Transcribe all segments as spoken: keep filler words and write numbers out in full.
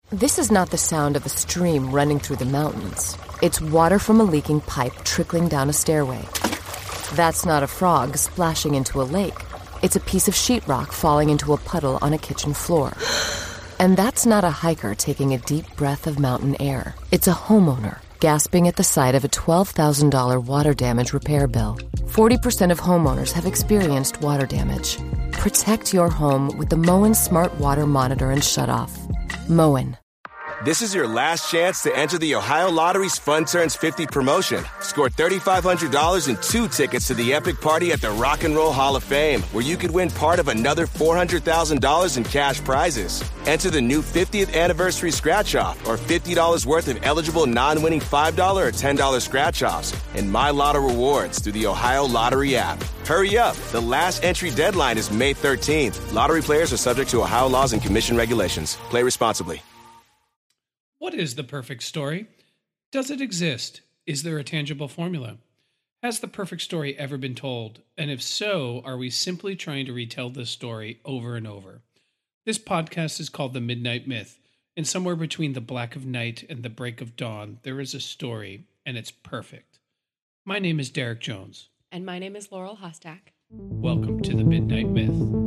This is not the sound of a stream running through the mountains. It's water from a leaking pipe trickling down a stairway. That's not a frog splashing into a lake. It's a piece of sheetrock falling into a puddle on a kitchen floor. And that's not a hiker taking a deep breath of mountain air. It's a homeowner gasping at the sight of a twelve thousand dollars water damage repair bill. forty percent of homeowners have experienced water damage. Protect your home with the Moen Smart Water Monitor and Shutoff. Moen. This is your last chance to enter the Ohio Lottery's Fun Turns fifty promotion. Score three thousand five hundred dollars and two tickets to the epic party at the Rock and Roll Hall of Fame, where you could win part of another four hundred thousand dollars in cash prizes. Enter the new fiftieth anniversary scratch-off or fifty dollars worth of eligible non-winning five dollars or ten dollars scratch-offs and My Lotto rewards through the Ohio Lottery app. Hurry up. The last entry deadline is May thirteenth. Lottery players are subject to Ohio laws and commission regulations. Play responsibly. What is the perfect story? Does it exist? Is there a tangible formula? Has the perfect story ever been told? And if so, are we simply trying to retell this story over and over? This podcast is called The Midnight Myth, and somewhere between the black of night and the break of dawn, there is a story, and it's perfect. My name is Derek Jones. And my name is Laurel Hostak. Welcome to The Midnight Myth.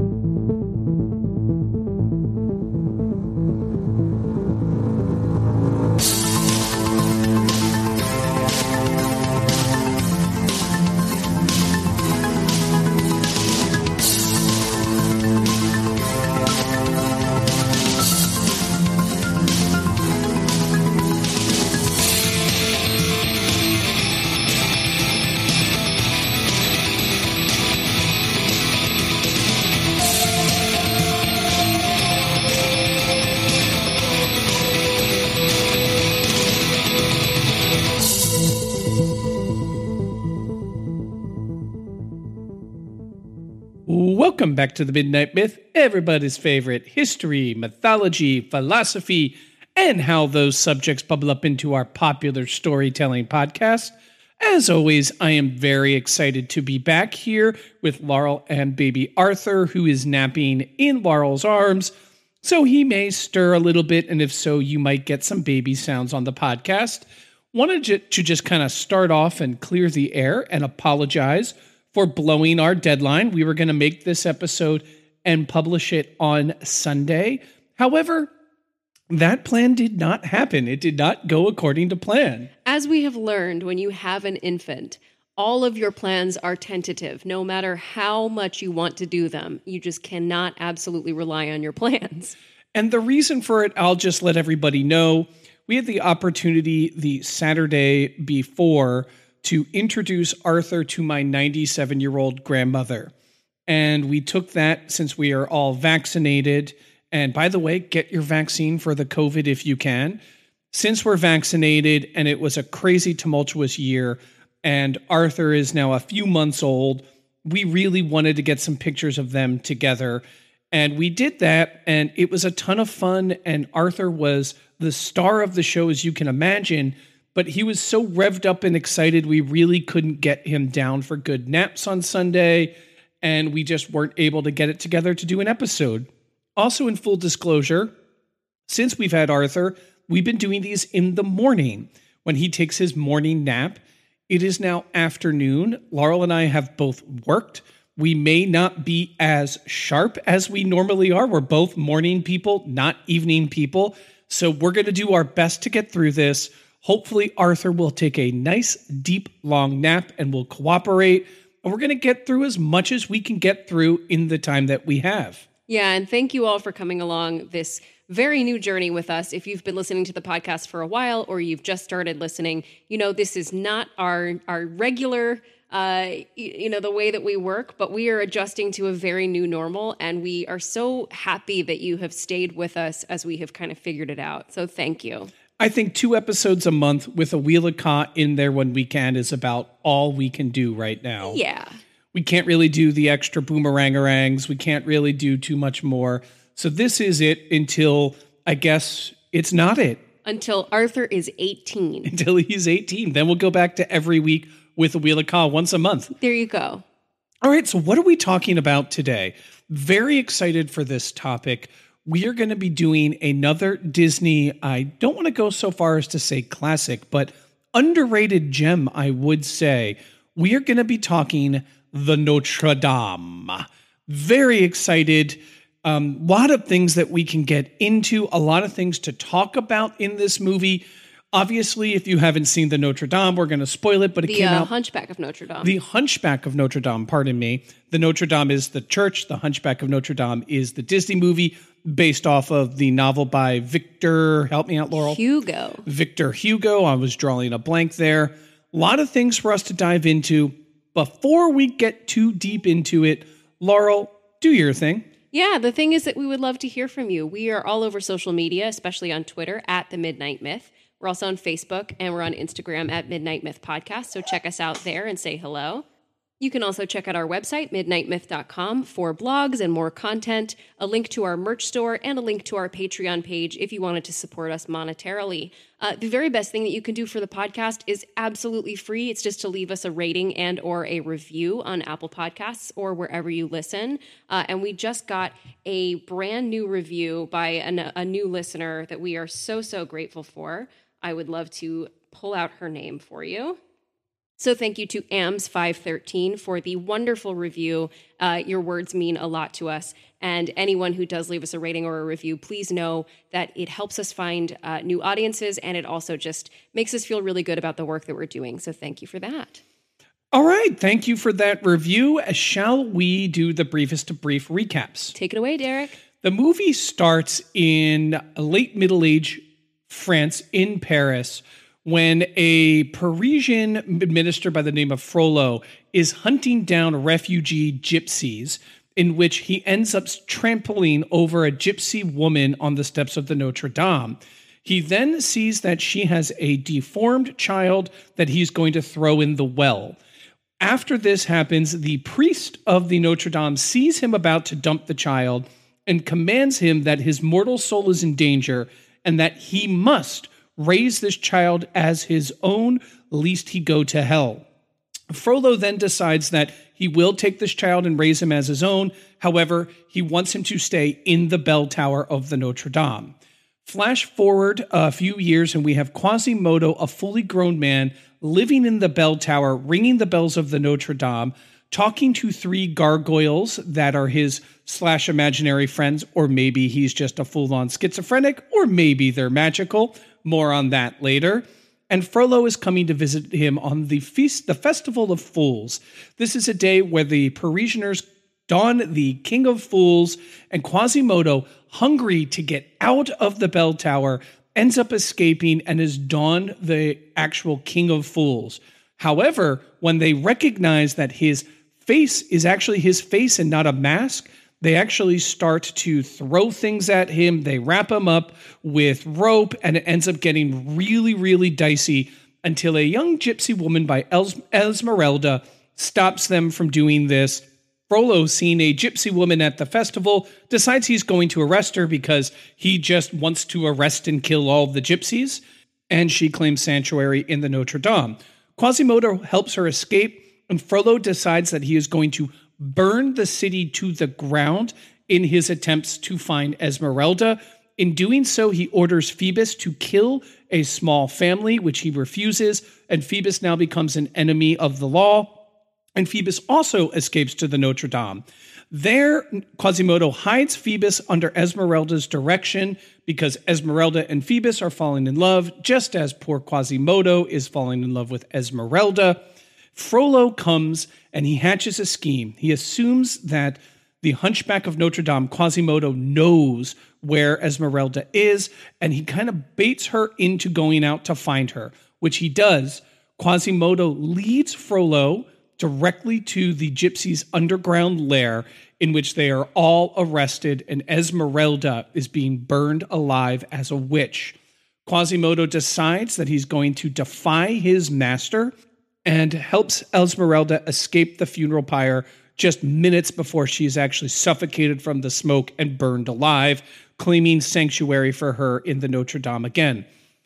Welcome back to The Midnight Myth, everybody's favorite history, mythology, philosophy, and how those subjects bubble up into our popular storytelling podcast. As always, I am very excited to be back here with Laurel and baby Arthur, who is napping in Laurel's arms, so he may stir a little bit, and if so, you might get some baby sounds on the podcast. Wanted to just kind of start off and clear the air and apologize for blowing our deadline. We were going to make this episode and publish it on Sunday. However, that plan did not happen. It did not go according to plan. As we have learned, when you have an infant, all of your plans are tentative. No matter how much you want to do them, you just cannot absolutely rely on your plans. And the reason for it, I'll just let everybody know. We had the opportunity the Saturday before to introduce Arthur to my ninety-seven-year-old grandmother. And we took that since we are all vaccinated. And by the way, get your vaccine for the COVID if you can. Since we're vaccinated, and it was a crazy tumultuous year, and Arthur is now a few months old, we really wanted to get some pictures of them together. And we did that, and it was a ton of fun. And Arthur was the star of the show, as you can imagine. But he was so revved up and excited, we really couldn't get him down for good naps on Sunday, and we just weren't able to get it together to do an episode. Also, in full disclosure, since we've had Arthur, we've been doing these in the morning when he takes his morning nap. It is now afternoon. Laurel and I have both worked. We may not be as sharp as we normally are. We're both morning people, not evening people. So we're going to do our best to get through this. Hopefully, Arthur will take a nice, deep, long nap and will cooperate. And we're going to get through as much as we can get through in the time that we have. Yeah, and thank you all for coming along this very new journey with us. If you've been listening to the podcast for a while or you've just started listening, you know, this is not our, our regular, uh, you know, the way that we work, but we are adjusting to a very new normal. And we are so happy that you have stayed with us as we have kind of figured it out. So thank you. I think two episodes a month with a Wheel of Ka in there when we can is about all we can do right now. Yeah. We can't really do the extra boomerangarangs. We can't really do too much more. So this is it until, I guess, it's not it. Until Arthur is eighteen. Until he's eighteen. Then we'll go back to every week with a Wheel of Ka once a month. There you go. All right, so what are we talking about today? Very excited for this topic. we are going to be doing another Disney, I don't want to go so far as to say classic, but underrated gem, I would say. We are going to be talking The Notre Dame. Very excited. A um, lot of things that we can get into, a lot of things to talk about in this movie. Obviously, if you haven't seen The Notre Dame, we're going to spoil it, but it the, came uh, out... Hunchback of Notre Dame. The Hunchback of Notre Dame, pardon me. The Notre Dame is the church. The Hunchback of Notre Dame is the Disney movie based off of the novel by Victor, help me out, Laurel. Hugo. Victor Hugo. I was drawing a blank there. A lot of things for us to dive into. Before we get too deep into it, Laurel, do your thing. Yeah, the thing is that we would love to hear from you. We are all over social media, especially on Twitter, at The Midnight Myth. We're also on Facebook, and we're on Instagram at Midnight Myth Podcast, so check us out there and say hello. You can also check out our website, midnight myth dot com, for blogs and more content, a link to our merch store, and a link to our Patreon page if you wanted to support us monetarily. Uh, the very best thing that you can do for the podcast is absolutely free. It's just to leave us a rating and or a review on Apple Podcasts or wherever you listen. Uh, and we just got a brand new review by an, a new listener that we are so, so grateful for. I would love to pull out her name for you. So thank you to A M S five thirteen for the wonderful review. Uh, your words mean a lot to us. And anyone who does leave us a rating or a review, please know that it helps us find uh, new audiences, and it also just makes us feel really good about the work that we're doing. So thank you for that. All right. Thank you for that review. Shall we do the briefest of brief recaps? Take it away, Derek. The movie starts in late Middle Age France, in Paris, when a Parisian minister by the name of Frollo is hunting down refugee gypsies, in which he ends up trampling over a gypsy woman on the steps of the Notre Dame. He then sees that she has a deformed child that he's going to throw in the well. After this happens, the priest of the Notre Dame sees him about to dump the child and commands him that his mortal soul is in danger and that he must raise this child as his own, lest he go to hell. Frollo then decides that he will take this child and raise him as his own. However, he wants him to stay in the bell tower of the Notre Dame. Flash forward a few years and we have Quasimodo, a fully grown man, living in the bell tower, ringing the bells of the Notre Dame, talking to three gargoyles that are his slash imaginary friends, or maybe he's just a full-on schizophrenic, or maybe they're magical. More on that later. And Frollo is coming to visit him on the feast, the Festival of Fools. This is a day where the Parisianers don the King of Fools, and Quasimodo, hungry to get out of the bell tower, ends up escaping and is donned the actual King of Fools. However, when they recognize that his face is actually his face and not a mask, they actually start to throw things at him. They wrap him up with rope, and it ends up getting really, really dicey until a young gypsy woman by Els- Esmeralda stops them from doing this. Frollo, seeing a gypsy woman at the festival, decides he's going to arrest her because he just wants to arrest and kill all the gypsies, and she claims sanctuary in the Notre Dame. Quasimodo helps her escape, and Frollo decides that he is going to burn the city to the ground in his attempts to find Esmeralda. In doing so, he orders Phoebus to kill a small family, which he refuses, and Phoebus now becomes an enemy of the law, and Phoebus also escapes to the Notre Dame. There, Quasimodo hides Phoebus under Esmeralda's direction because Esmeralda and Phoebus are falling in love, just as poor Quasimodo is falling in love with Esmeralda. Frollo comes and he hatches a scheme. He assumes that the Hunchback of Notre Dame, Quasimodo, knows where Esmeralda is, and he kind of baits her into going out to find her, which he does. Quasimodo leads Frollo directly to the gypsies' underground lair, in which they are all arrested, and Esmeralda is being burned alive as a witch. Quasimodo decides that he's going to defy his master and helps Esmeralda escape the funeral pyre just minutes before she is actually suffocated from the smoke and burned alive, claiming sanctuary for her in the Notre Dame again.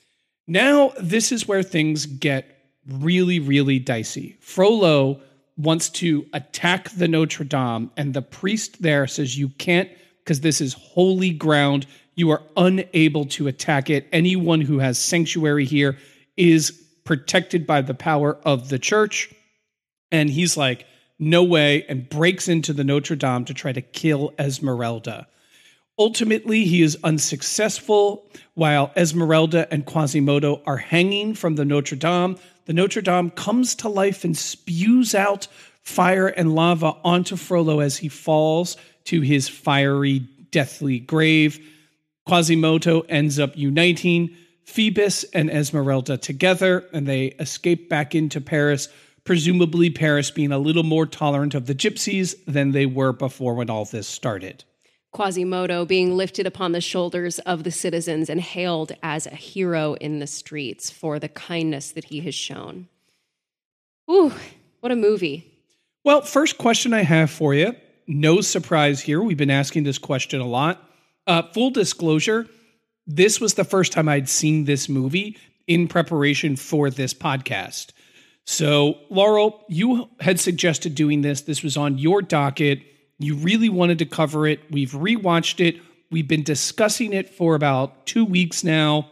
Now, this is where things get really, really dicey. Frollo wants to attack the Notre Dame, and the priest there says, "You can't because this is holy ground. You are unable to attack it. Anyone who has sanctuary here is protected by the power of the church. And he's like, no way, and breaks into the Notre Dame to try to kill Esmeralda. Ultimately, he is unsuccessful while Esmeralda and Quasimodo are hanging from the Notre Dame. The Notre Dame comes to life and spews out fire and lava onto Frollo as he falls to his fiery, deathly grave. Quasimodo ends up uniting Phoebus and Esmeralda together, and they escape back into Paris, presumably Paris being a little more tolerant of the gypsies than they were before when all this started. Quasimodo being lifted upon the shoulders of the citizens and hailed as a hero in the streets for the kindness that he has shown. Ooh, what a movie. Well, first question I have for you. No surprise here. We've been asking this question a lot. Uh, full disclosure, this was the first time I'd seen this movie in preparation for this podcast. So, Laurel, you had suggested doing this. This was on your docket. You really wanted to cover it. We've rewatched it. We've been discussing it for about two weeks now.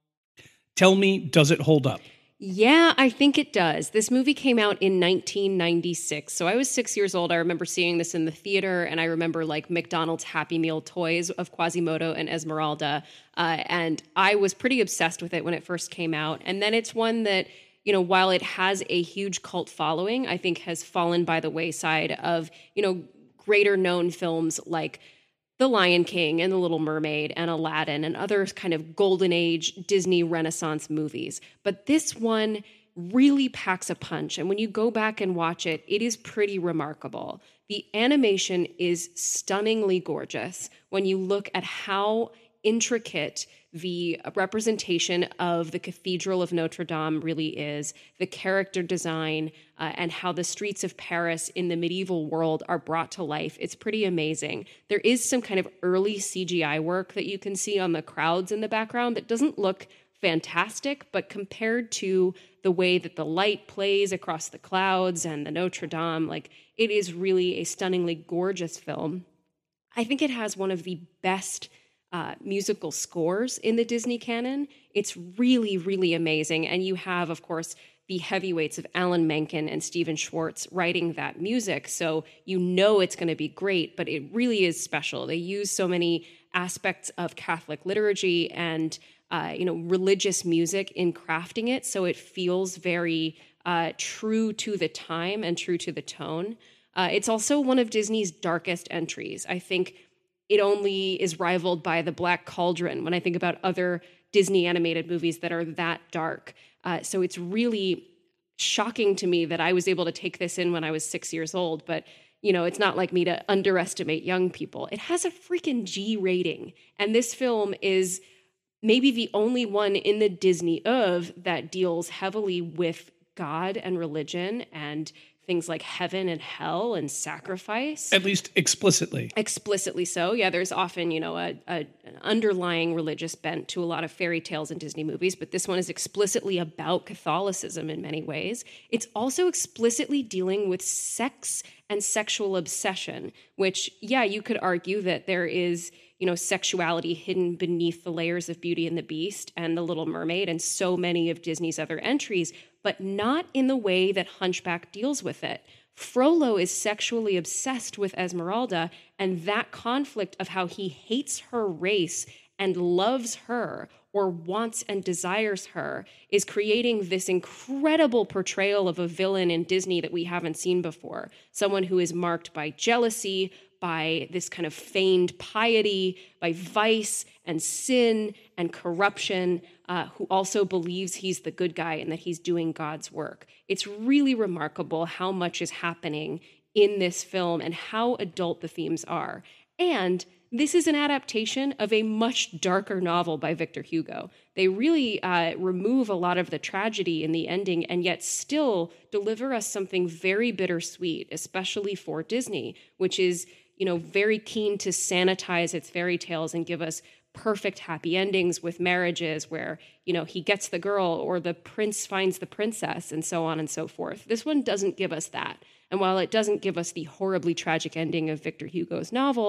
Tell me, does it hold up? Yeah, I think it does. This movie came out in nineteen ninety-six. So I was six years old. I remember seeing this in the theater, and I remember like McDonald's Happy Meal toys of Quasimodo and Esmeralda. Uh, and I was pretty obsessed with it when it first came out. And then it's one that, you know, while it has a huge cult following, I think has fallen by the wayside of, you know, greater known films like The Lion King and The Little Mermaid and Aladdin and other kind of golden age Disney Renaissance movies. But this one really packs a punch. And when you go back and watch it, it is pretty remarkable. The animation is stunningly gorgeous when you look at how intricate the representation of the Cathedral of Notre Dame really is, the character design, uh, and how the streets of Paris in the medieval world are brought to life. It's pretty amazing. There is some kind of early C G I work that you can see on the crowds in the background that doesn't look fantastic, but compared to the way that the light plays across the clouds and the Notre Dame, like, it is really a stunningly gorgeous film. I think it has one of the best Uh, musical scores in the Disney canon. It's really, really amazing. And you have, of course, the heavyweights of Alan Menken and Stephen Schwartz writing that music. So you know it's going to be great, but it really is special. They use so many aspects of Catholic liturgy and, uh, you know, religious music in crafting it. So it feels very uh, true to the time and true to the tone. Uh, it's also one of Disney's darkest entries. I think it only is rivaled by The Black Cauldron when I think about other Disney animated movies that are that dark. Uh, so it's really shocking to me that I was able to take this in when I was six years old. But, you know, it's not like me to underestimate young people. It has a freaking G rating. And this film is maybe the only one in the Disney of that deals heavily with God and religion and things like heaven and hell and sacrifice. At least explicitly. Explicitly so. Yeah, there's often, you know, a, a, an underlying religious bent to a lot of fairy tales in Disney movies, but this one is explicitly about Catholicism in many ways. It's also explicitly dealing with sex and sexual obsession, which, yeah, you could argue that there is, you know, sexuality hidden beneath the layers of Beauty and the Beast and The Little Mermaid and so many of Disney's other entries, but not in the way that Hunchback deals with it. Frollo is sexually obsessed with Esmeralda, and that conflict of how he hates her race and loves her or wants and desires her is creating this incredible portrayal of a villain in Disney that we haven't seen before. Someone who is marked by jealousy, by this kind of feigned piety, by vice and sin and corruption, uh, who also believes he's the good guy and that he's doing God's work. It's really remarkable how much is happening in this film and how adult the themes are. And this is an adaptation of a much darker novel by Victor Hugo. They really uh, remove a lot of the tragedy in the ending and yet still deliver us something very bittersweet, especially for Disney, which is, you know, very keen to sanitize its fairy tales and give us perfect happy endings with marriages where, you know, he gets the girl or the prince finds the princess and so on and so forth. This one doesn't give us that. And while it doesn't give us the horribly tragic ending of Victor Hugo's novel,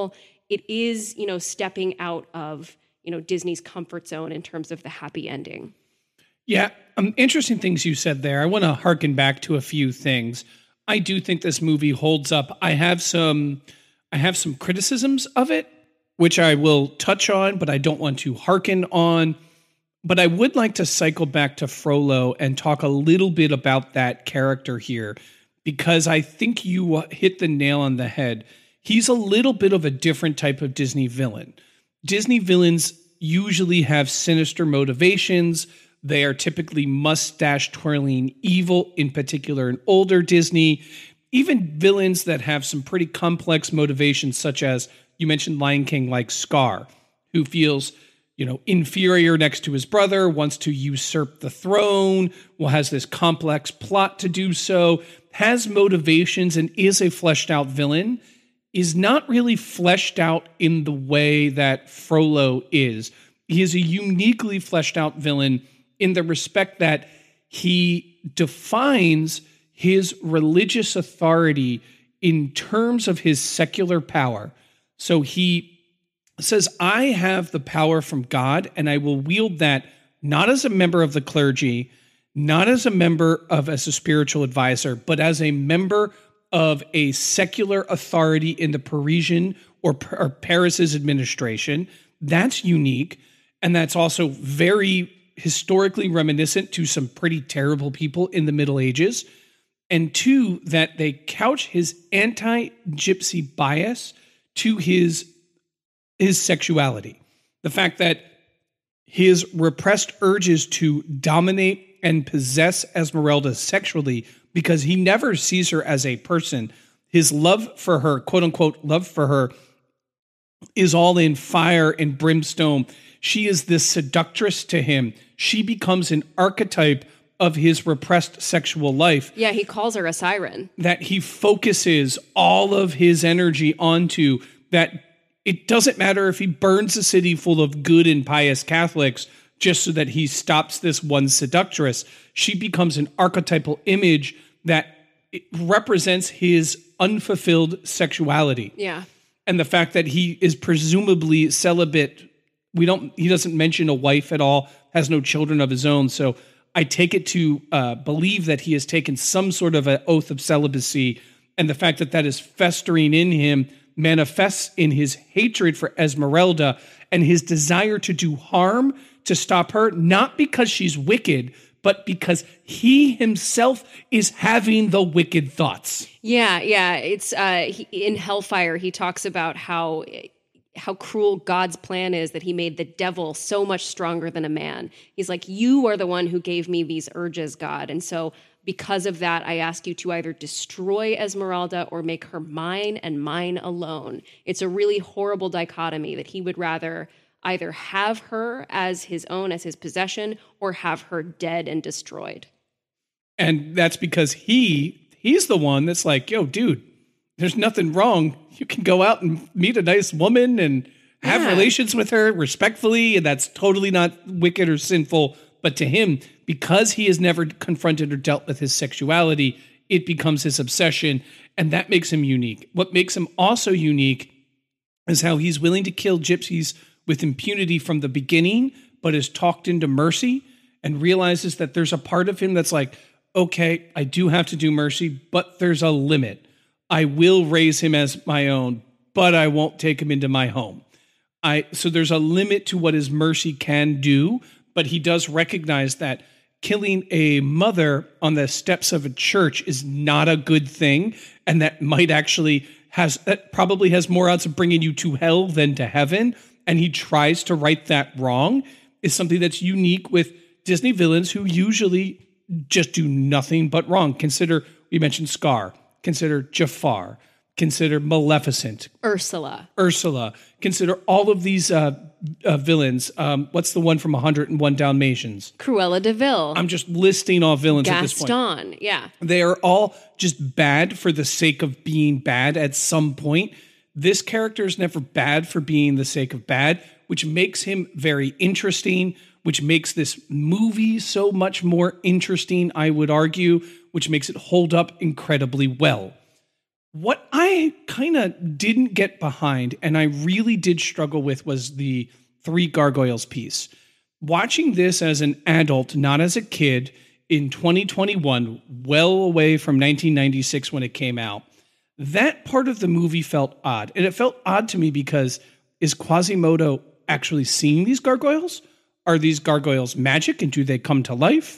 it is, you know, stepping out of, you know, Disney's comfort zone in terms of the happy ending. Yeah, um, interesting things you said there. I want to harken back to a few things. I do think this movie holds up. I have some, I have some criticisms of it, which I will touch on, but I don't want to harken on. But I would like to cycle back to Frollo and talk a little bit about that character here, because I think you hit the nail on the head. He's a little bit of a different type of Disney villain. Disney villains usually have sinister motivations. They are typically mustache twirling evil, in particular in older Disney. Even villains that have some pretty complex motivations, such as you mentioned Lion King, like Scar, who feels, you know, inferior next to his brother, wants to usurp the throne, well, has this complex plot to do so, has motivations, and is a fleshed out villain, is not really fleshed out in the way that Frollo is. He is a uniquely fleshed out villain in the respect that he defines his religious authority in terms of his secular power. So he says, I have the power from God, and I will wield that not as a member of the clergy, not as a member of as a spiritual advisor, but as a member of a secular authority in the Parisian or, or Paris's administration. That's unique. And that's also very historically reminiscent to some pretty terrible people in the Middle Ages. And two, that they couch his anti-gypsy bias to his, his sexuality. The fact that his repressed urges to dominate and possess Esmeralda sexually, because he never sees her as a person. His love for her, quote unquote, love for her, is all in fire and brimstone. She is this seductress to him. She becomes an archetype of his repressed sexual life. Yeah, he calls her a siren. That he focuses all of his energy onto, that it doesn't matter if he burns a city full of good and pious Catholics just so that he stops this one seductress. She becomes an archetypal image that represents his unfulfilled sexuality. Yeah. And the fact that he is presumably celibate. We don't, he doesn't mention a wife at all, has no children of his own. So I take it to uh, believe that he has taken some sort of an oath of celibacy. And the fact that that is festering in him manifests in his hatred for Esmeralda and his desire to do harm to stop her, not because she's wicked, but because he himself is having the wicked thoughts. Yeah, yeah. It's uh, he, in Hellfire, he talks about how how cruel God's plan is, that he made the devil so much stronger than a man. He's like, you are the one who gave me these urges, God. And so because of that, I ask you to either destroy Esmeralda or make her mine and mine alone. It's a really horrible dichotomy that he would rather either have her as his own, as his possession, or have her dead and destroyed. And that's because he, he's the one that's like, yo, dude, there's nothing wrong. You can go out and meet a nice woman and have Yeah. relations with her respectfully, and that's totally not wicked or sinful. But to him, because he has never confronted or dealt with his sexuality, it becomes his obsession, and that makes him unique. What makes him also unique is how he's willing to kill gypsies with impunity from the beginning, but is talked into mercy and realizes that there's a part of him that's like, okay, I do have to do mercy, but there's a limit. I will raise him as my own, but I won't take him into my home. I so there's a limit to what his mercy can do, but he does recognize that killing a mother on the steps of a church is not a good thing, and that might actually has that probably has more odds of bringing you to hell than to heaven. And he tries to right that wrong, is something that's unique with Disney villains who usually just do nothing but wrong. Consider, we mentioned Scar, consider Jafar, consider Maleficent, Ursula. Ursula, consider all of these uh, uh, villains. Um, what's the one from one oh one Dalmatians? Cruella de Vil. I'm just listing all villains at this point. Gaston, yeah. They are all just bad for the sake of being bad at some point. This character is never bad for being the sake of bad, which makes him very interesting, which makes this movie so much more interesting, I would argue, which makes it hold up incredibly well. What I kind of didn't get behind, and I really did struggle with, was the Three Gargoyles piece. Watching this as an adult, not as a kid, in twenty twenty-one, well away from nineteen ninety-six when it came out, that part of the movie felt odd. And it felt odd to me because is Quasimodo actually seeing these gargoyles? Are these gargoyles magic and do they come to life?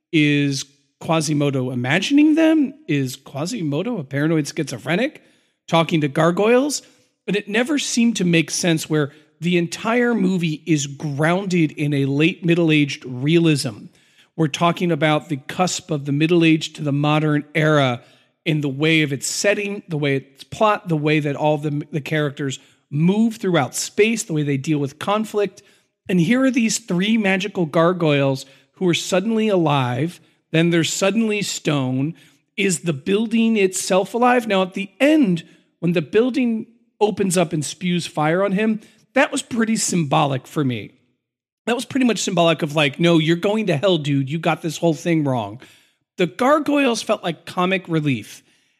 Is Quasimodo imagining them? Is Quasimodo a paranoid schizophrenic talking to gargoyles? But it never seemed to make sense where the entire movie is grounded in a late middle-aged realism. We're talking about the cusp of the Middle Age to the modern era in the way of its setting, the way its plot, the way that all the, the characters move throughout space, the way they deal with conflict. And here are these three magical gargoyles who are suddenly alive, then they're suddenly stone. Is the building itself alive? Now, at the end, when the building opens up and spews fire on him, that was pretty symbolic for me. That was pretty much symbolic of like, no, you're going to hell, dude. You got this whole thing wrong. The gargoyles felt like comic relief.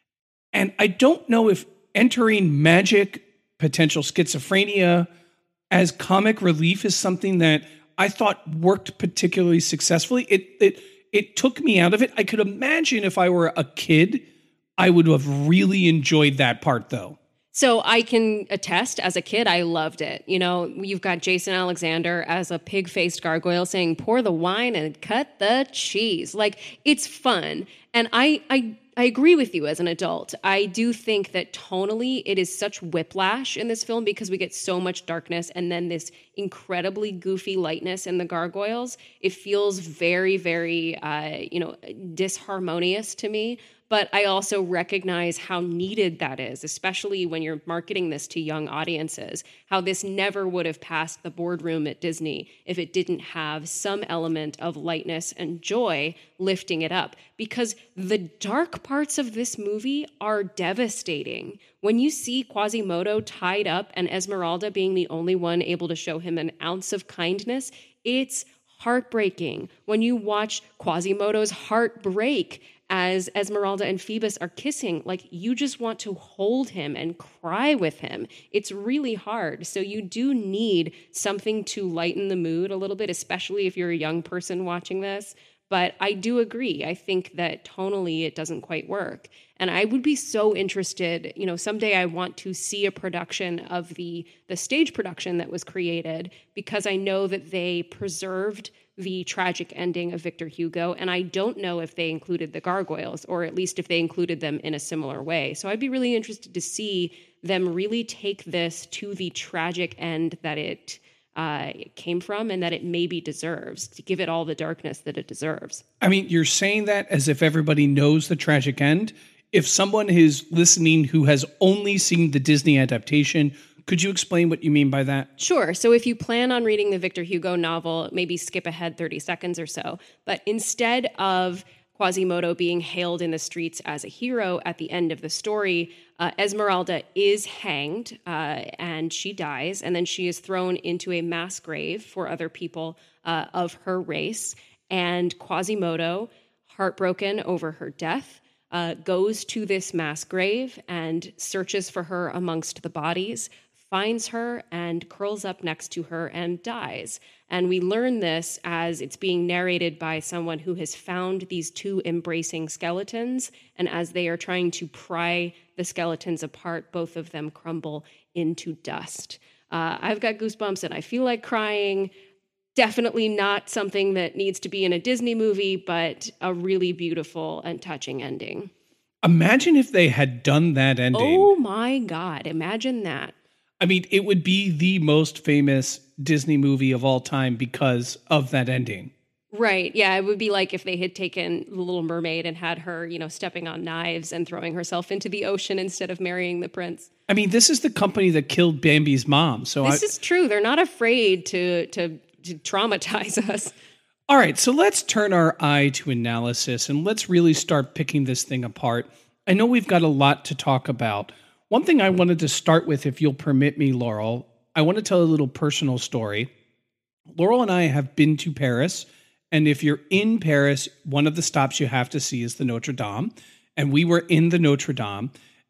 And I don't know if entering magic, potential schizophrenia as comic relief is something that I thought worked particularly successfully. It it it took me out of it. I could imagine if I were a kid, I would have really enjoyed that part though. So I can attest, as a kid, I loved it. You know, you've got Jason Alexander as a pig-faced gargoyle saying, pour the wine and cut the cheese. Like, it's fun. And I, I, I agree with you as an adult. I do think that tonally it is such whiplash in this film because we get so much darkness and then this incredibly goofy lightness in the gargoyles. It feels very, very, uh, you know, disharmonious to me. But I also recognize how needed that is, especially when you're marketing this to young audiences, how this never would have passed the boardroom at Disney if it didn't have some element of lightness and joy lifting it up. Because the dark parts of this movie are devastating. When you see Quasimodo tied up and Esmeralda being the only one able to show him an ounce of kindness, it's heartbreaking. When you watch Quasimodo's heart break as Esmeralda and Phoebus are kissing, like you just want to hold him and cry with him. It's really hard. So you do need something to lighten the mood a little bit, especially if you're a young person watching this. But I do agree. I think that tonally it doesn't quite work. And I would be so interested, you know, someday I want to see a production of the the stage production that was created because I know that they preserved the tragic ending of Victor Hugo, and I don't know if they included the gargoyles, or at least if they included them in a similar way. So I'd be really interested to see them really take this to the tragic end that it uh, came from and that it maybe deserves, to give it all the darkness that it deserves. I mean, you're saying that as if everybody knows the tragic end. If someone is listening who has only seen the Disney adaptation, could you explain what you mean by that? Sure. So if you plan on reading the Victor Hugo novel, maybe skip ahead thirty seconds or so. But instead of Quasimodo being hailed in the streets as a hero at the end of the story, uh, Esmeralda is hanged uh, and she dies. And then she is thrown into a mass grave for other people uh, of her race. And Quasimodo, heartbroken over her death, uh, goes to this mass grave and searches for her amongst the bodies, finds her and curls up next to her and dies. And we learn this as it's being narrated by someone who has found these two embracing skeletons. And as they are trying to pry the skeletons apart, both of them crumble into dust. Uh, I've got goosebumps and I feel like crying. Definitely not something that needs to be in a Disney movie, but a really beautiful and touching ending. Imagine if they had done that ending. Oh my God, imagine that. I mean, it would be the most famous Disney movie of all time because of that ending. Right. Yeah, it would be like if they had taken The Little Mermaid and had her, you know, stepping on knives and throwing herself into the ocean instead of marrying the prince. I mean, this is the company that killed Bambi's mom. So This I, is true. They're not afraid to, to, to traumatize us. All right, so let's turn our eye to analysis and let's really start picking this thing apart. I know we've got a lot to talk about. One thing I wanted to start with, if you'll permit me, Laurel, I want to tell a little personal story. Laurel and I have been to Paris, and if you're in Paris, one of the stops you have to see is the Notre Dame, and we were in the Notre Dame.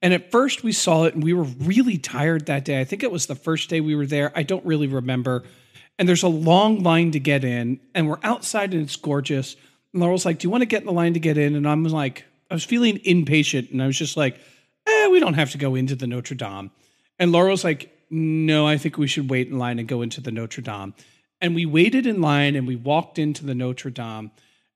And at first we saw it and we were really tired that day. I think it was the first day we were there. I don't really remember. And there's a long line to get in and we're outside and it's gorgeous. And Laurel's like, do you want to get in the line to get in? And I'm like, I was feeling impatient and I was just like, eh, we don't have to go into the Notre Dame. And Laurel's like, no, I think we should wait in line and go into the Notre Dame. And we waited in line and we walked into the Notre Dame.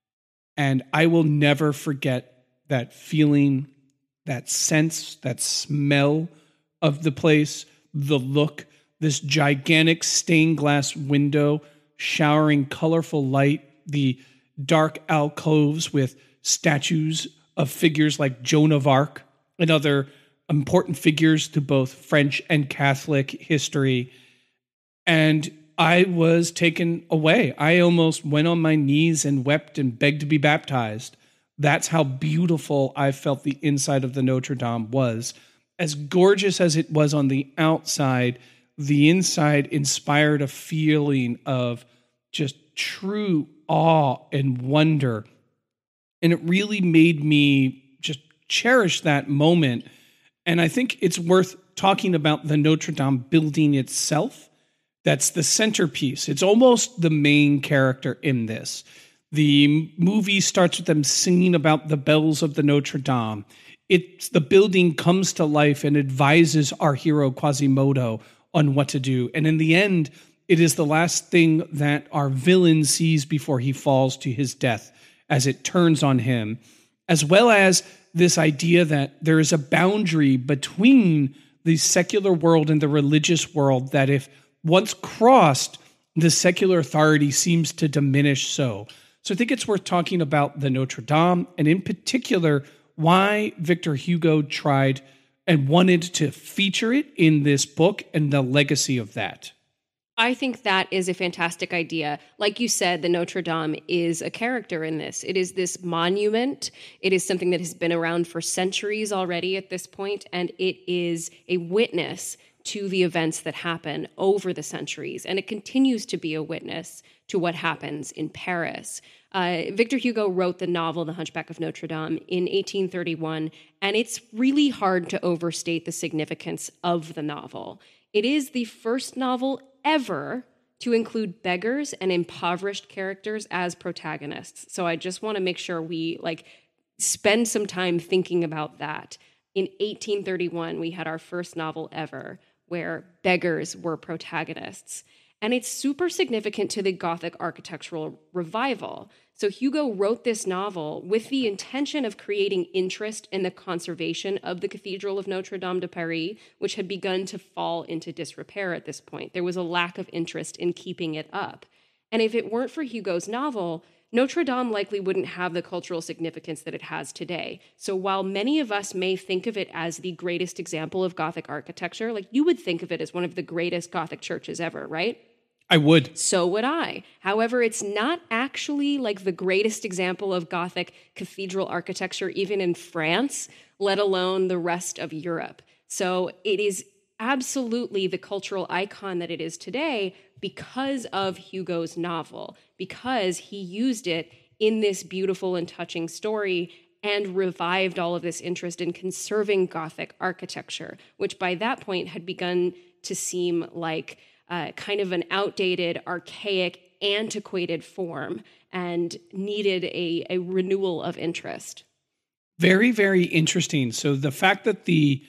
And I will never forget that feeling, that sense, that smell of the place, the look, this gigantic stained glass window showering colorful light, the dark alcoves with statues of figures like Joan of Arc and other important figures to both French and Catholic history. And I was taken away. I almost went on my knees and wept and begged to be baptized. That's how beautiful I felt the inside of the Notre Dame was. As gorgeous as it was on the outside, the inside inspired a feeling of just true awe and wonder. And it really made me just cherish that moment. And I think it's worth talking about the Notre Dame building itself. That's the centerpiece. It's almost the main character in this. The movie starts with them singing about the bells of the Notre Dame. It's the building comes to life and advises our hero Quasimodo on what to do. And in the end, it is the last thing that our villain sees before he falls to his death as it turns on him, as well as this idea that there is a boundary between the secular world and the religious world that if once crossed, the secular authority seems to diminish so. So I think it's worth talking about the Notre Dame, and in particular, why Victor Hugo tried and wanted to feature it in this book and the legacy of that. I think that is a fantastic idea. Like you said, the Notre Dame is a character in this. It is this monument. It is something that has been around for centuries already at this point, and it is a witness to the events that happen over the centuries, and it continues to be a witness to what happens in Paris. Uh, Victor Hugo wrote the novel The Hunchback of Notre Dame in eighteen thirty-one, and it's really hard to overstate the significance of the novel. It is the first novel ever to include beggars and impoverished characters as protagonists. So I just want to make sure we like spend some time thinking about that. In eighteen thirty-one, we had our first novel ever where beggars were protagonists. And it's super significant to the Gothic architectural revival. So Hugo wrote this novel with the intention of creating interest in the conservation of the Cathedral of Notre Dame de Paris, which had begun to fall into disrepair at this point. There was a lack of interest in keeping it up. And if it weren't for Hugo's novel, Notre Dame likely wouldn't have the cultural significance that it has today. So while many of us may think of it as the greatest example of Gothic architecture, like you would think of it as one of the greatest Gothic churches ever, right? I would. So would I. However, it's not actually like the greatest example of Gothic cathedral architecture, even in France, let alone the rest of Europe. So it is absolutely the cultural icon that it is today because of Hugo's novel, because he used it in this beautiful and touching story and revived all of this interest in conserving Gothic architecture, which by that point had begun to seem like Uh, kind of an outdated, archaic, antiquated form and needed a, a renewal of interest. Very, very interesting. So the fact that the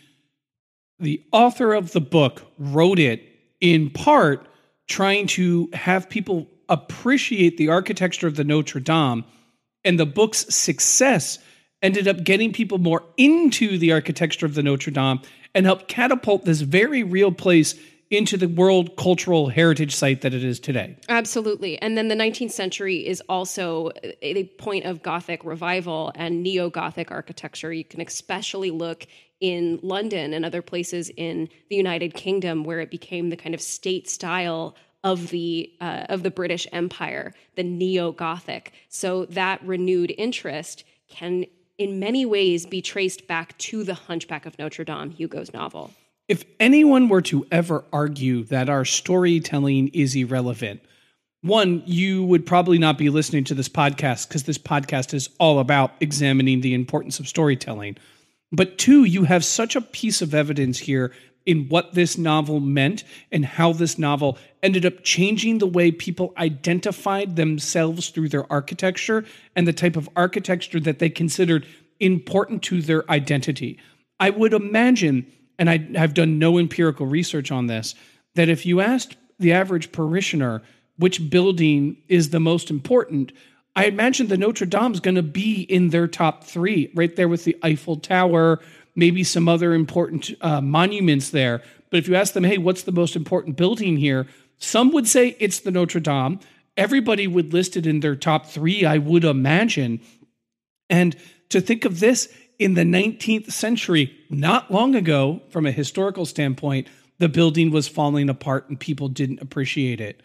the author of the book wrote it in part trying to have people appreciate the architecture of the Notre Dame, and the book's success ended up getting people more into the architecture of the Notre Dame and helped catapult this very real place into the world cultural heritage site that it is today. Absolutely. And then the nineteenth century is also a point of Gothic revival and neo-Gothic architecture. You can especially look in London and other places in the United Kingdom where it became the kind of state style of the uh, of the British Empire, the neo-Gothic. So that renewed interest can in many ways be traced back to The Hunchback of Notre Dame, Hugo's novel. If anyone were to ever argue that our storytelling is irrelevant, one, you would probably not be listening to this podcast because this podcast is all about examining the importance of storytelling. But two, you have such a piece of evidence here in what this novel meant and how this novel ended up changing the way people identified themselves through their architecture and the type of architecture that they considered important to their identity. I would imagine, and I have done no empirical research on this, that if you asked the average parishioner which building is the most important, I imagine the Notre Dame is going to be in their top three, right there with the Eiffel Tower, maybe some other important uh, monuments there. But if you ask them, hey, what's the most important building here? Some would say it's the Notre Dame. Everybody would list it in their top three, I would imagine. And to think of this in the nineteenth century, not long ago, from a historical standpoint, the building was falling apart and people didn't appreciate it.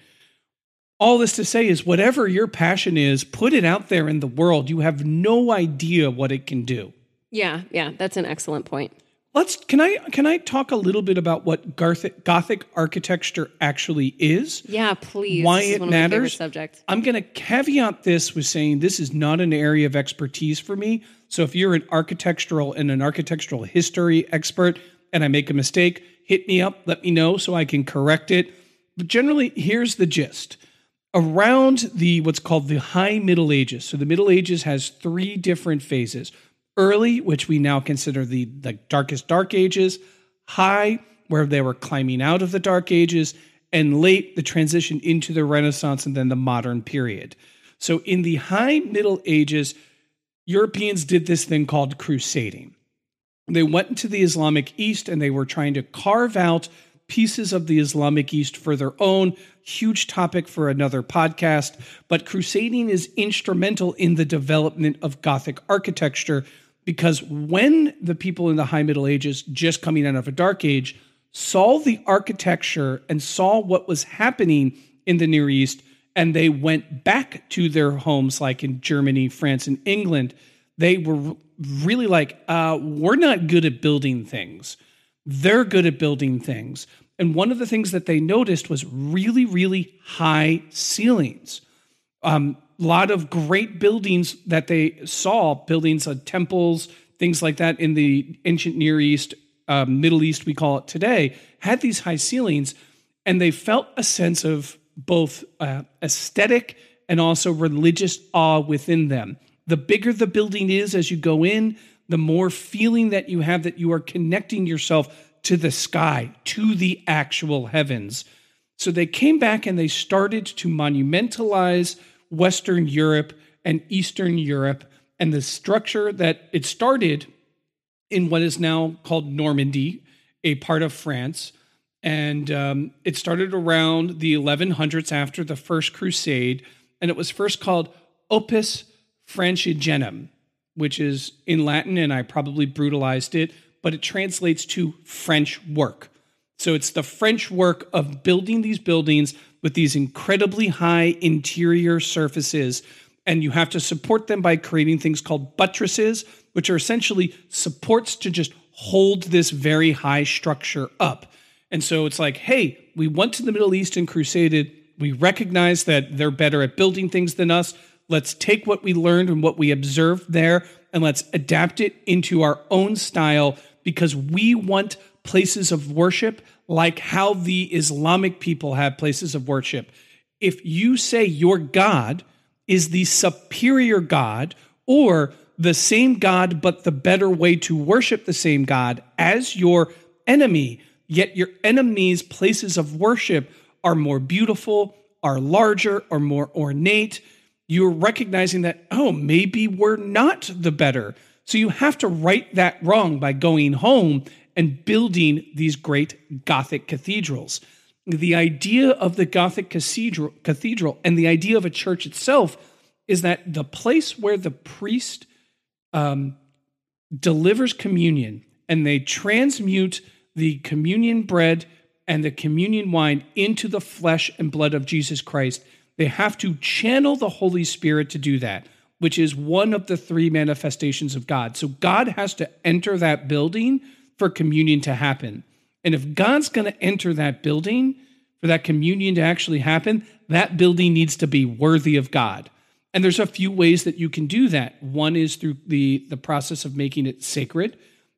All this to say is whatever your passion is, put it out there in the world. You have no idea what it can do. Yeah, yeah, that's an excellent point. Let's can I can I talk a little bit about what Gothic Gothic architecture actually is? Yeah, please. Why this is it one of my favorite matters. subjects. I'm going to caveat this with saying this is not an area of expertise for me. So if you're an architectural and an architectural history expert and I make a mistake, hit me up, let me know so I can correct it. But generally, here's the gist. Around the what's called the High Middle Ages. So the Middle Ages has three different phases. Early, which we now consider the, the darkest dark ages. High, where they were climbing out of the dark ages. And late, the transition into the Renaissance and then the modern period. So in the High Middle Ages, Europeans did this thing called crusading. They went into the Islamic East and they were trying to carve out pieces of the Islamic East for their own. Huge topic for another podcast. But crusading is instrumental in the development of Gothic architecture because when the people in the High Middle Ages, just coming out of a Dark Age, saw the architecture and saw what was happening in the Near East, and they went back to their homes like in Germany, France, and England, they were really like, uh, we're not good at building things. They're good at building things. And one of the things that they noticed was really, really high ceilings. Um, a lot of great buildings that they saw, buildings of temples, things like that in the ancient Near East, um, Middle East, we call it today, had these high ceilings. And they felt a sense of both uh, aesthetic and also religious awe within them. The bigger the building is as you go in, the more feeling that you have that you are connecting yourself to the sky, to the actual heavens. So they came back and they started to monumentalize Western Europe and Eastern Europe and the structure that it started in what is now called Normandy, a part of France. And um, it started around the eleven hundreds after the First Crusade. And it was first called Opus Francigenum, which is in Latin, and I probably brutalized it, but it translates to French work. So it's the French work of building these buildings with these incredibly high interior surfaces, and you have to support them by creating things called buttresses, which are essentially supports to just hold this very high structure up. And so it's like, hey, we went to the Middle East and crusaded. We recognize that they're better at building things than us. Let's take what we learned and what we observed there, and let's adapt it into our own style because we want places of worship like how the Islamic people have places of worship. If you say your God is the superior God or the same God, but the better way to worship the same God as your enemy, yet your enemy's places of worship are more beautiful, are larger, are more ornate, you're recognizing that, oh, maybe we're not the better. So you have to right that wrong by going home and building these great Gothic cathedrals. The idea of the Gothic cathedral, cathedral and the idea of a church itself is that the place where the priest um, delivers communion and they transmute the communion bread and the communion wine into the flesh and blood of Jesus Christ, they have to channel the Holy Spirit to do that, which is one of the three manifestations of God. So God has to enter that building for communion to happen. And if God's going to enter that building for that communion to actually happen, that building needs to be worthy of God. And there's a few ways that you can do that. One is through the, the process of making it sacred.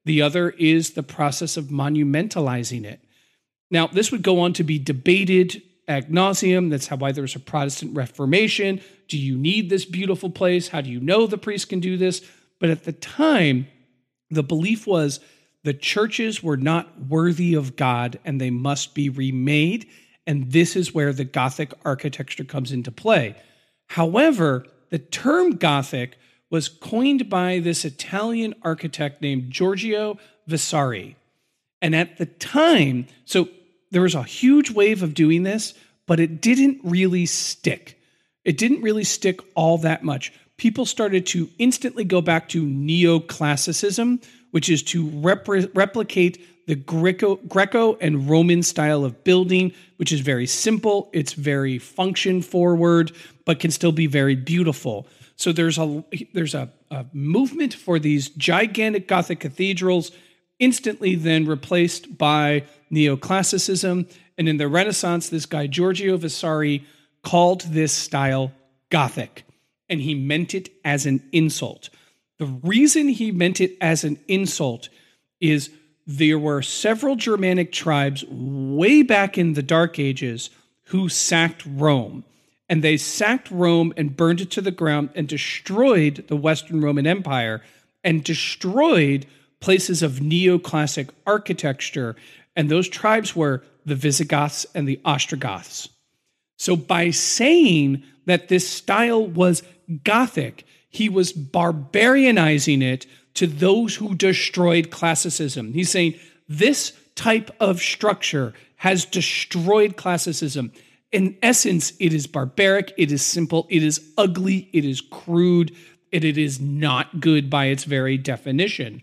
The other is the process of monumentalizing it. Now, this would go on to be debated ad nauseum. That's how why there's a Protestant Reformation. Do you need this beautiful place? How do you know the priest can do this? But at the time, the belief was the churches were not worthy of God and they must be remade. And this is where the Gothic architecture comes into play. However, the term Gothic was coined by this Italian architect named Giorgio Vasari. And at the time, so there was a huge wave of doing this, but it didn't really stick. It didn't really stick all that much. People started to instantly go back to neoclassicism, which is to repre- replicate the Greco, Greco and Roman style of building, which is very simple. It's very function forward, but can still be very beautiful. So there's a there's a, a movement for these gigantic Gothic cathedrals, instantly then replaced by neoclassicism. And in the Renaissance, this guy Giorgio Vasari called this style Gothic, and he meant it as an insult. The reason he meant it as an insult is there were several Germanic tribes way back in the Dark Ages who sacked Rome. And they sacked Rome and burned it to the ground and destroyed the Western Roman Empire and destroyed places of neoclassic architecture. And those tribes were the Visigoths and the Ostrogoths. So by saying that this style was Gothic, he was barbarianizing it to those who destroyed classicism. He's saying this type of structure has destroyed classicism. In essence, it is barbaric, it is simple, it is ugly, it is crude, and it is not good by its very definition.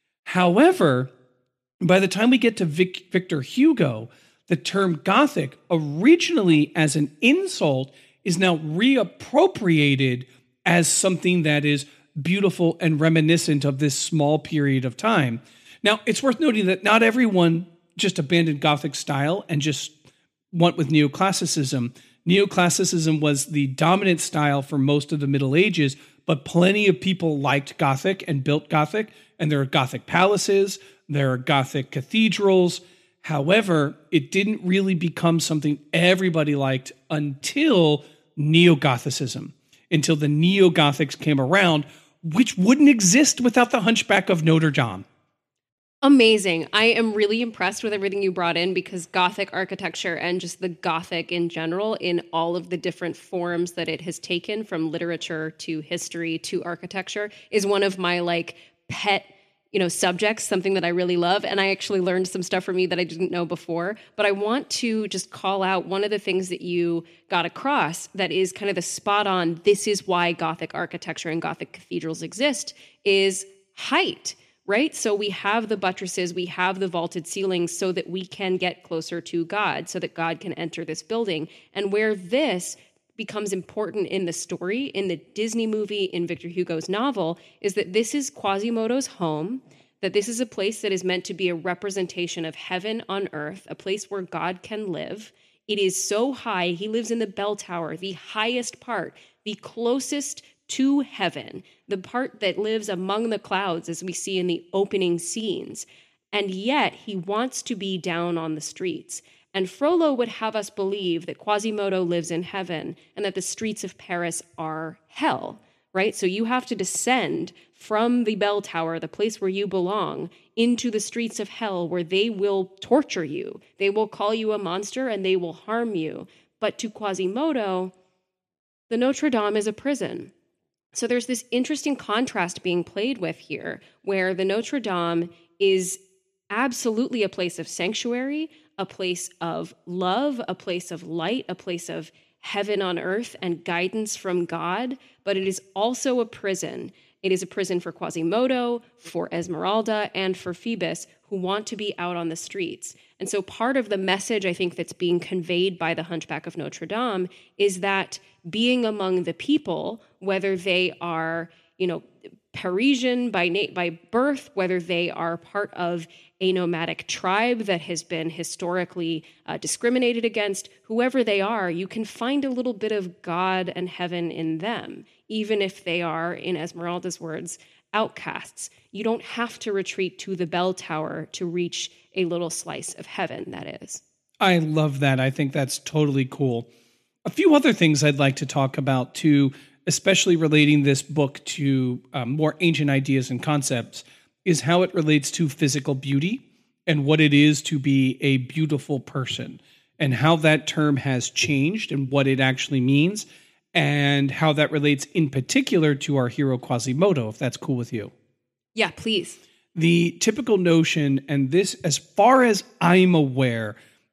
However, by the time we get to Vic- Victor Hugo, the term Gothic, originally as an insult, is now reappropriated as something that is beautiful and reminiscent of this small period of time. Now, it's worth noting that not everyone just abandoned Gothic style and just went with neoclassicism. Neoclassicism was the dominant style for most of the Middle Ages, but plenty of people liked Gothic and built Gothic, and there are Gothic palaces, there are Gothic cathedrals. However, it didn't really become something everybody liked until Neo-Gothicism, until the Neo-Gothics came around, which wouldn't exist without the Hunchback of Notre Dame. Amazing. I am really impressed with everything you brought in, because Gothic architecture and just the Gothic in general, in all of the different forms that it has taken, from literature to history to architecture, is one of my like pet, you know, subjects, something that I really love. And I actually learned some stuff from you that I didn't know before. But I want to just call out one of the things that you got across that is kind of the spot on, this is why Gothic architecture and Gothic cathedrals exist, is height. Right? So we have the buttresses, we have the vaulted ceilings so that we can get closer to God, so that God can enter this building. And where this becomes important in the story, in the Disney movie, in Victor Hugo's novel, is that this is Quasimodo's home, that this is a place that is meant to be a representation of heaven on earth, a place where God can live. It is so high. He lives in the bell tower, the highest part, the closest to heaven, the part that lives among the clouds, as we see in the opening scenes. And yet he wants to be down on the streets. And Frollo would have us believe that Quasimodo lives in heaven and that the streets of Paris are hell, right? So you have to descend from the bell tower, the place where you belong, into the streets of hell, where they will torture you. They will call you a monster and they will harm you. But to Quasimodo, the Notre Dame is a prison. So there's this interesting contrast being played with here, where the Notre Dame is absolutely a place of sanctuary, a place of love, a place of light, a place of heaven on earth and guidance from God, but it is also a prison. It is a prison for Quasimodo, for Esmeralda, and for Phoebus, who want to be out on the streets. And so part of the message, I think, that's being conveyed by the Hunchback of Notre Dame is that being among the people, whether they are, you know, Parisian by na- by birth, whether they are part of a nomadic tribe that has been historically uh, discriminated against, whoever they are, you can find a little bit of God and heaven in them, even if they are, in Esmeralda's words, outcasts. You don't have to retreat to the bell tower to reach a little slice of heaven, that is. I love that. I think that's totally cool. A few other things I'd like to talk about too, especially relating this book to um, more ancient ideas and concepts, is how it relates to physical beauty and what it is to be a beautiful person, and how that term has changed and what it actually means, and how that relates in particular to our hero Quasimodo, if that's cool with you. Yeah, please. The typical notion, and this, as far as I'm aware,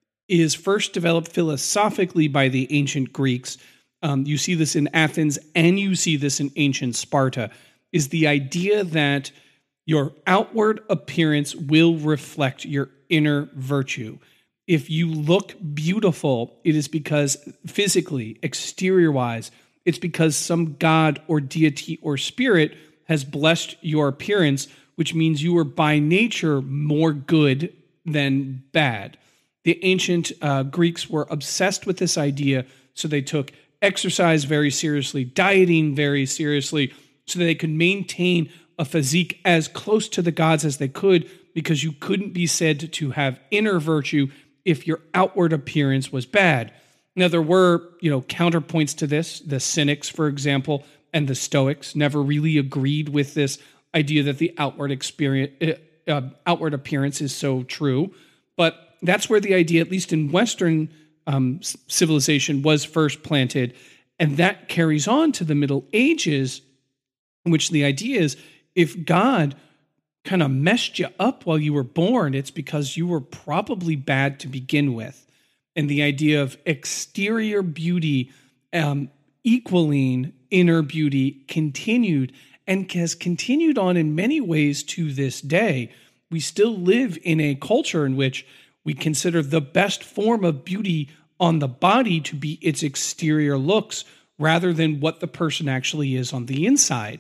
is first developed philosophically by the ancient Greeks. Um, you see this in Athens and you see this in ancient Sparta, is the idea that your outward appearance will reflect your inner virtue. If you look beautiful, it is because physically, exterior-wise, it's because some god or deity or spirit has blessed your appearance, which means you are by nature more good than bad. The ancient uh, Greeks were obsessed with this idea, so they took exercise very seriously, dieting very seriously, so that they could maintain a physique as close to the gods as they could, because you couldn't be said to have inner virtue if your outward appearance was bad. Now, there were, you know, counterpoints to this. The Cynics, for example, and the Stoics never really agreed with this idea that the outward experience, uh, outward appearance is so true. But that's where the idea, at least in Western um, civilization, was first planted. And that carries on to the Middle Ages, in which the idea is if God kind of messed you up while you were born, it's because you were probably bad to begin with. And the idea of exterior beauty um, equaling inner beauty continued and has continued on in many ways to this day. We still live in a culture in which we consider the best form of beauty on the body to be its exterior looks rather than what the person actually is on the inside.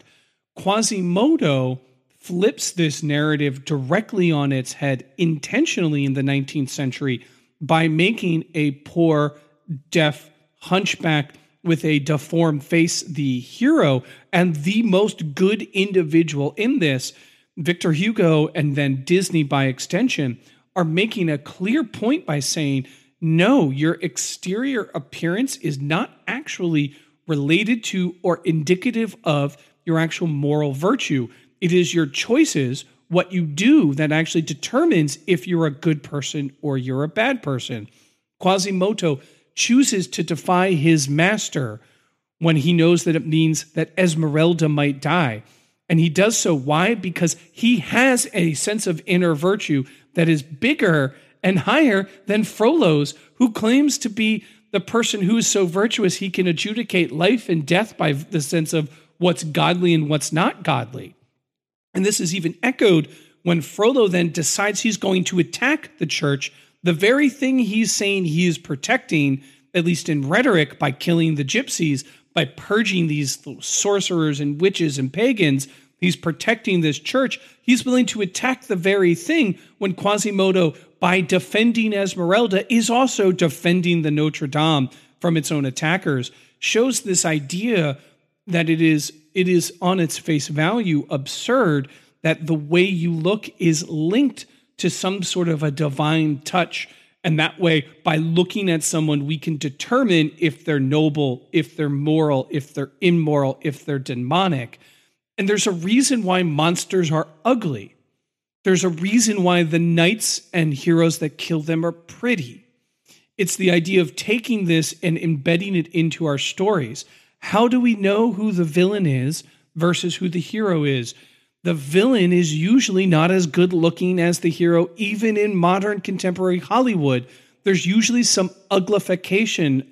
Quasimodo flips this narrative directly on its head intentionally in the nineteenth century by making a poor, deaf hunchback with a deformed face the hero and the most good individual in this. Victor Hugo and then Disney by extension are making a clear point by saying, no, your exterior appearance is not actually related to or indicative of your actual moral virtue. It is your choices, what you do, that actually determines if you're a good person or you're a bad person. Quasimodo chooses to defy his master when he knows that it means that Esmeralda might die. And he does so. Why? Because he has a sense of inner virtue that is bigger and higher than Frollo's, who claims to be the person who is so virtuous he can adjudicate life and death by the sense of what's godly and what's not godly. And this is even echoed when Frollo then decides he's going to attack the church, the very thing he's saying he is protecting, at least in rhetoric, by killing the gypsies, by purging these sorcerers and witches and pagans. He's protecting this church. He's willing to attack the very thing when Quasimodo, by defending Esmeralda, is also defending the Notre Dame from its own attackers, shows this idea that it is it is on its face value absurd that the way you look is linked to some sort of a divine touch. And that way, by looking at someone, we can determine if they're noble, if they're moral, if they're immoral, if they're demonic. And there's a reason why monsters are ugly. There's a reason why the knights and heroes that kill them are pretty. It's the idea of taking this and embedding it into our stories. How do we know who the villain is versus who the hero is? The villain is usually not as good looking as the hero, even in modern contemporary Hollywood. There's usually some uglification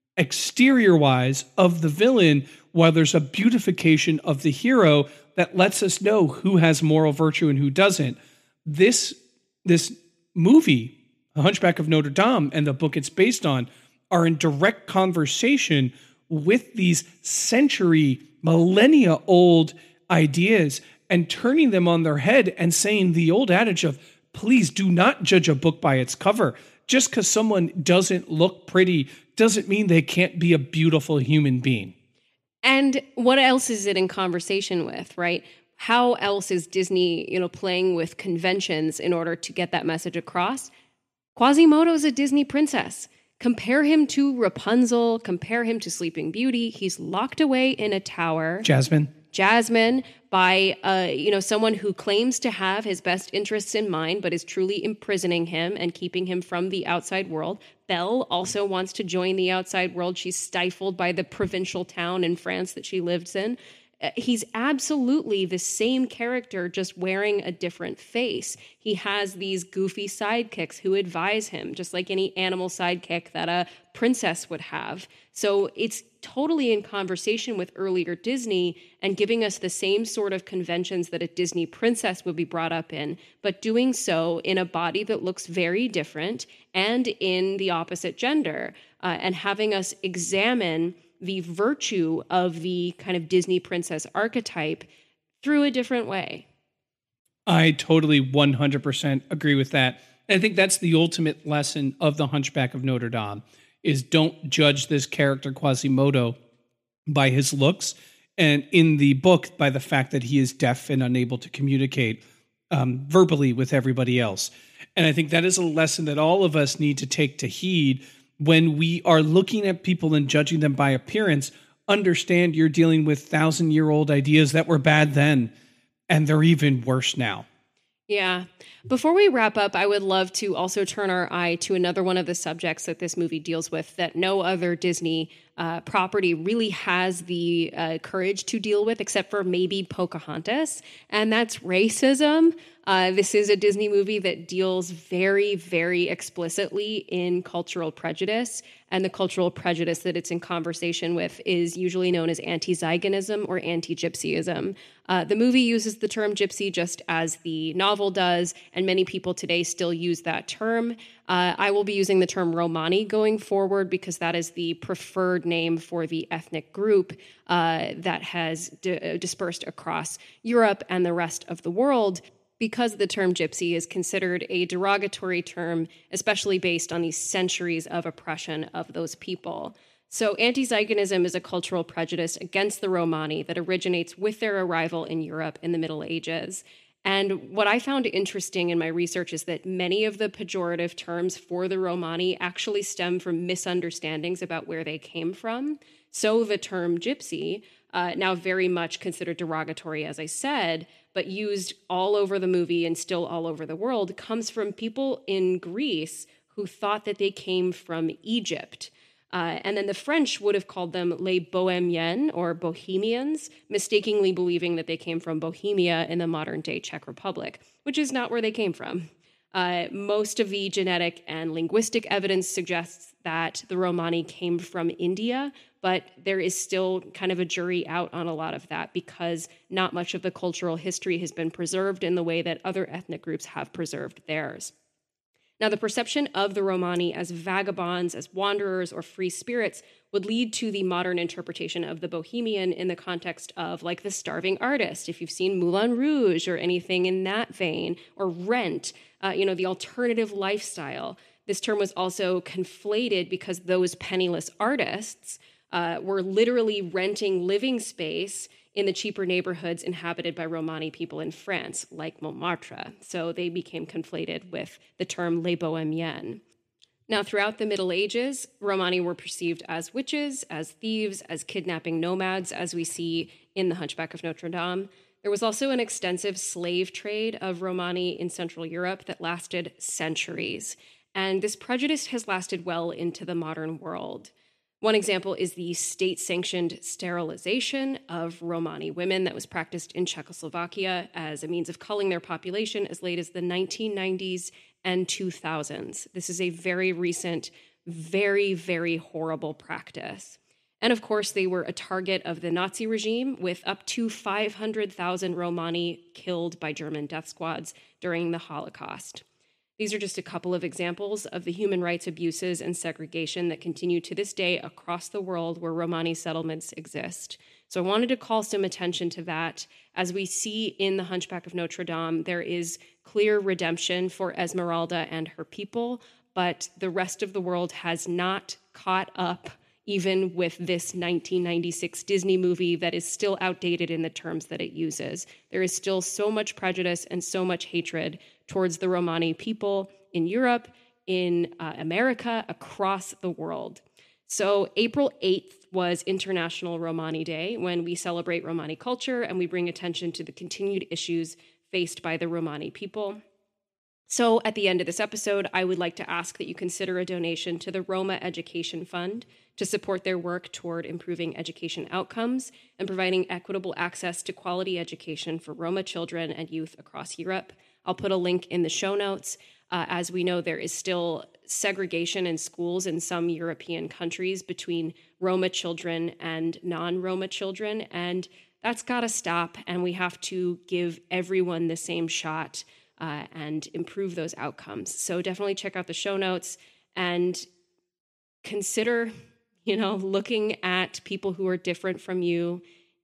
exterior-wise of the villain, while there's a beautification of the hero that lets us know who has moral virtue and who doesn't. This, this movie, The Hunchback of Notre Dame, and the book it's based on are in direct conversation with these century, millennia-old ideas and turning them on their head and saying the old adage of, please do not judge a book by its cover. Just because someone doesn't look pretty doesn't mean they can't be a beautiful human being. And what else is it in conversation with, right? How else is Disney, you know, playing with conventions in order to get that message across? Quasimodo is a Disney princess. Compare him to Rapunzel, compare him to Sleeping Beauty. He's locked away in a tower. Jasmine. Jasmine by uh, you know, someone who claims to have his best interests in mind, but is truly imprisoning him and keeping him from the outside world. Belle also wants to join the outside world. She's stifled by the provincial town in France that she lives in. He's absolutely the same character, just wearing a different face. He has these goofy sidekicks who advise him, just like any animal sidekick that a princess would have. So it's totally in conversation with earlier Disney and giving us the same sort of conventions that a Disney princess would be brought up in, but doing so in a body that looks very different and in the opposite gender, uh, and having us examine the virtue of the kind of Disney princess archetype through a different way. I totally one hundred percent agree with that. And I think that's the ultimate lesson of The Hunchback of Notre Dame, is don't judge this character Quasimodo by his looks, and in the book by the fact that he is deaf and unable to communicate um, verbally with everybody else. And I think that is a lesson that all of us need to take to heed when we are looking at people and judging them by appearance. Understand you're dealing with thousand-year-old ideas that were bad then, and they're even worse now. Yeah. Before we wrap up, I would love to also turn our eye to another one of the subjects that this movie deals with that no other Disney uh, property really has the uh, courage to deal with, except for maybe Pocahontas, and that's racism. Uh, this is a Disney movie that deals very, very explicitly in cultural prejudice, and the cultural prejudice that it's in conversation with is usually known as anti-Zygonism or anti-Gypsyism. Uh, the movie uses the term gypsy just as the novel does, and many people today still use that term. Uh, I will be using the term Romani going forward because that is the preferred name for the ethnic group uh, that has d- dispersed across Europe and the rest of the world, because the term gypsy is considered a derogatory term, especially based on these centuries of oppression of those people. So anti-Zygonism is a cultural prejudice against the Romani that originates with their arrival in Europe in the Middle Ages. And what I found interesting in my research is that many of the pejorative terms for the Romani actually stem from misunderstandings about where they came from. So the term gypsy, uh, now very much considered derogatory, as I said, but used all over the movie and still all over the world, comes from people in Greece who thought that they came from Egypt. Uh, and then the French would have called them les Bohemiens, or Bohemians, mistakenly believing that they came from Bohemia in the modern-day Czech Republic, which is not where they came from. Uh, most of the genetic and linguistic evidence suggests that the Romani came from India, but there is still kind of a jury out on a lot of that because not much of the cultural history has been preserved in the way that other ethnic groups have preserved theirs. Now, the perception of the Romani as vagabonds, as wanderers, or free spirits would lead to the modern interpretation of the Bohemian in the context of, like, the starving artist, if you've seen Moulin Rouge or anything in that vein, or Rent, uh, you know, the alternative lifestyle. This term was also conflated because those penniless artists uh, were literally renting living space in the cheaper neighborhoods inhabited by Romani people in France, like Montmartre. So they became conflated with the term les Bohemiens. Now, throughout the Middle Ages, Romani were perceived as witches, as thieves, as kidnapping nomads, as we see in The Hunchback of Notre Dame. There was also an extensive slave trade of Romani in Central Europe that lasted centuries. And this prejudice has lasted well into the modern world. One example is the state-sanctioned sterilization of Romani women that was practiced in Czechoslovakia as a means of culling their population as late as the nineteen nineties and two thousands. This is a very recent, very, very horrible practice. And of course, they were a target of the Nazi regime, with up to five hundred thousand Romani killed by German death squads during the Holocaust. These are just a couple of examples of the human rights abuses and segregation that continue to this day across the world where Romani settlements exist. So I wanted to call some attention to that. As we see in The Hunchback of Notre Dame, there is clear redemption for Esmeralda and her people, but the rest of the world has not caught up even with this nineteen ninety-six Disney movie that is still outdated in the terms that it uses. There is still so much prejudice and so much hatred towards the Romani people in Europe, in uh, America, across the world. So April eighth was International Romani Day, when we celebrate Romani culture and we bring attention to the continued issues faced by the Romani people. So at the end of this episode, I would like to ask that you consider a donation to the Roma Education Fund to support their work toward improving education outcomes and providing equitable access to quality education for Roma children and youth across Europe. I'll put a link in the show notes. Uh, as we know, there is still segregation in schools in some European countries between Roma children and non-Roma children, and that's got to stop, and we have to give everyone the same shot uh, and improve those outcomes. So definitely check out the show notes and consider, you know, looking at people who are different from you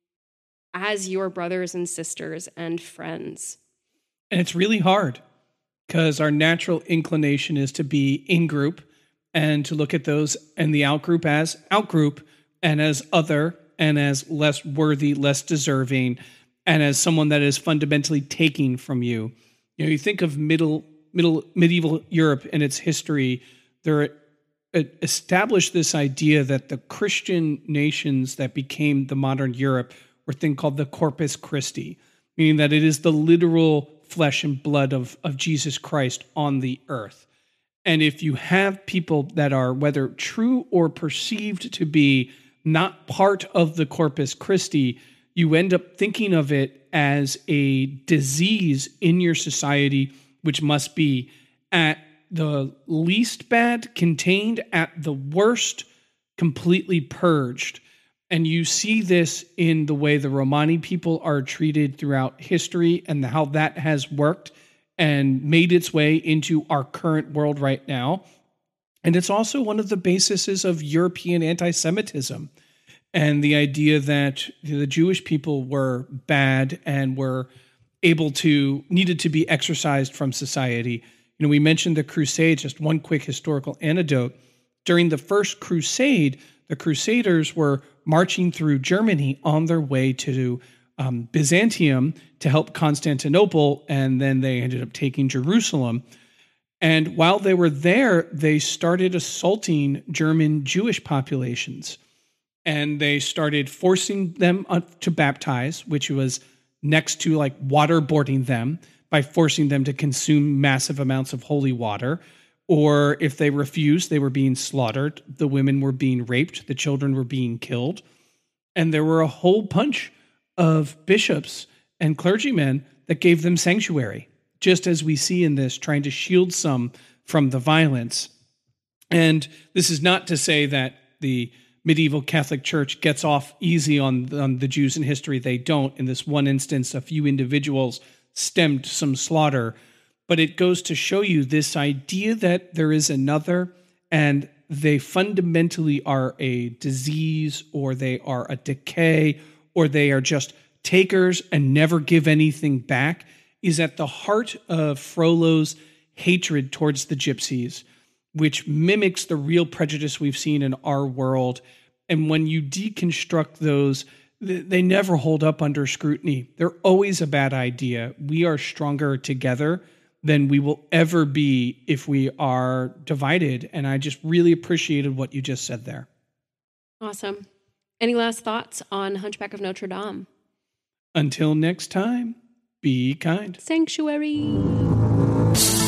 as your brothers and sisters and friends. And it's really hard, because our natural inclination is to be in group and to look at those and the out group as out group and as other and as less worthy, less deserving, and as someone that is fundamentally taking from you. You know, you think of middle, middle, medieval Europe and its history. There it established this idea that the Christian nations that became the modern Europe were a thing called the Corpus Christi, meaning that it is the literal flesh and blood of, of Jesus Christ on the earth. And if you have people that are, whether true or perceived to be, not part of the Corpus Christi, you end up thinking of it as a disease in your society, which must be at the least bad contained, at the worst completely purged. And you see this in the way the Romani people are treated throughout history and how that has worked and made its way into our current world right now. And it's also one of the bases of European anti-Semitism and the idea that the Jewish people were bad and were able to, needed to be exorcised from society. You know, we mentioned the Crusades, just one quick historical anecdote. During the First Crusade, the Crusaders were marching through Germany on their way to um, Byzantium to help Constantinople, and then they ended up taking Jerusalem. And while they were there, they started assaulting German Jewish populations, and they started forcing them to baptize, which was next to like waterboarding them by forcing them to consume massive amounts of holy water. Or if they refused, they were being slaughtered. The women were being raped. The children were being killed. And there were a whole bunch of bishops and clergymen that gave them sanctuary, just as we see in this, trying to shield some from the violence. And this is not to say that the medieval Catholic Church gets off easy on, on the Jews in history. They don't. In this one instance, a few individuals stemmed some slaughter. But it goes to show you this idea that there is another, and they fundamentally are a disease, or they are a decay, or they are just takers and never give anything back, is at the heart of Frollo's hatred towards the gypsies, which mimics the real prejudice we've seen in our world. And when you deconstruct those, they never hold up under scrutiny. They're always a bad idea. We are stronger together than we will ever be if we are divided. And I just really appreciated what you just said there. Awesome. Any last thoughts on Hunchback of Notre Dame? Until next time, be kind. Sanctuary.